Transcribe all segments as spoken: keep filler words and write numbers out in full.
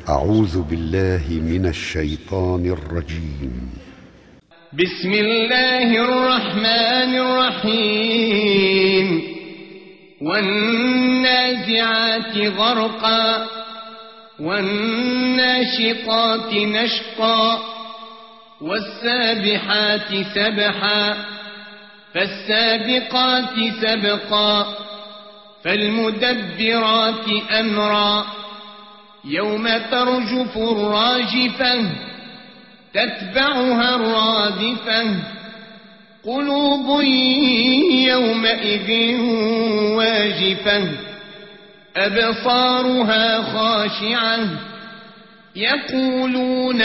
أعوذ بالله من الشيطان الرجيم. بسم الله الرحمن الرحيم. والنازعات غرقا والناشطات نشطا والسابحات سبحا فالسابقات سبقا فالمدبرات أمرا يوم ترجف الراجفة تتبعها الرادفة قلوب يومئذ واجفة أبصارها خاشعة يقولون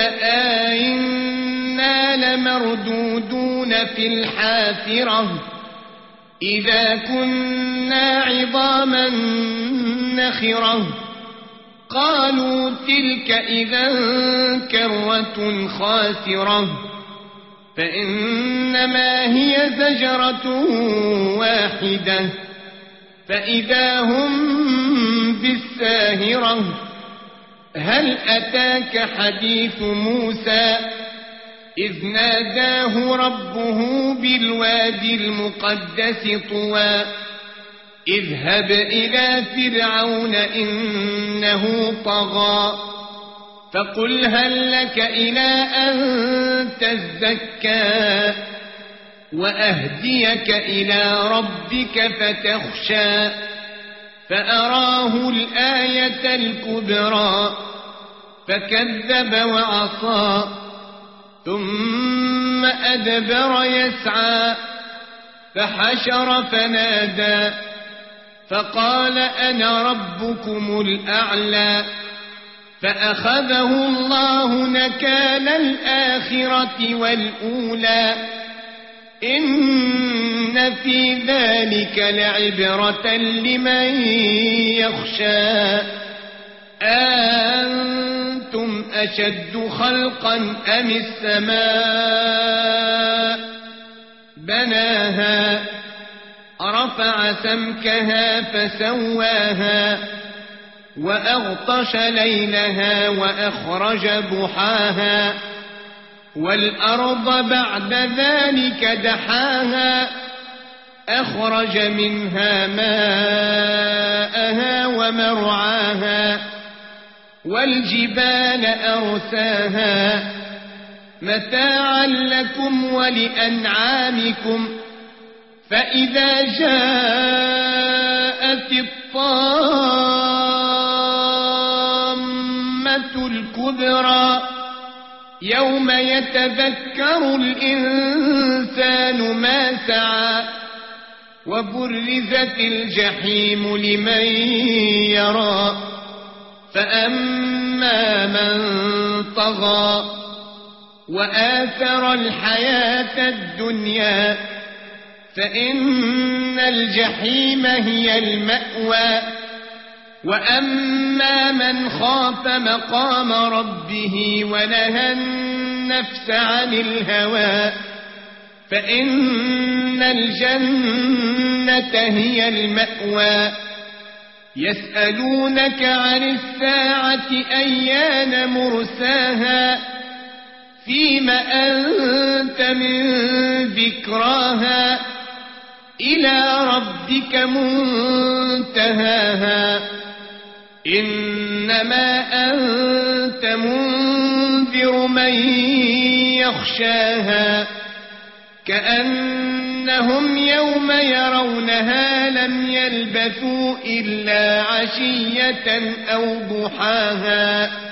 أئنا لمردودون في الحافرة إذا كنا عظاما نخرة قالوا تلك إذا كرة خاسرة فإنما هي زجرة واحدة فإذا هم بالساهرة هل أتاك حديث موسى إذ ناداه ربه بالوادي المقدس طوى اذهب إلى فرعون إنه طغى فقل هل لك إلى أن تزكى وأهديك إلى ربك فتخشى فأراه الآية الكبرى فكذب وعصى ثم أدبر يسعى فحشر فنادى فقال أنا ربكم الأعلى فأخذه الله نكال الآخرة والأولى إن في ذلك لعبرة لمن يخشى أنتم أشد خلقا أم السماء بناها رفع سمكها فسواها وأغطش ليلها وأخرج ضحاها والأرض بعد ذلك دحاها أخرج منها ماءها ومرعاها والجبال أرساها متاعا لكم ولأنعامكم فإذا جاءت الطامة الكبرى يوم يتذكر الإنسان ما سعى وبرزت الجحيم لمن يرى فأما من طغى وآثر الحياة الدنيا فإن الجحيم هي المأوى وأما من خاف مقام ربه ونهى النفس عن الهوى فإن الجنة هي المأوى يسألونك عن الساعة أيان مرساها فيم أنت من ذكراها إلى ربك منتهاها إنما أنت منذر من يخشاها كأنهم يوم يرونها لم يلبثوا إلا عشية أو ضحاها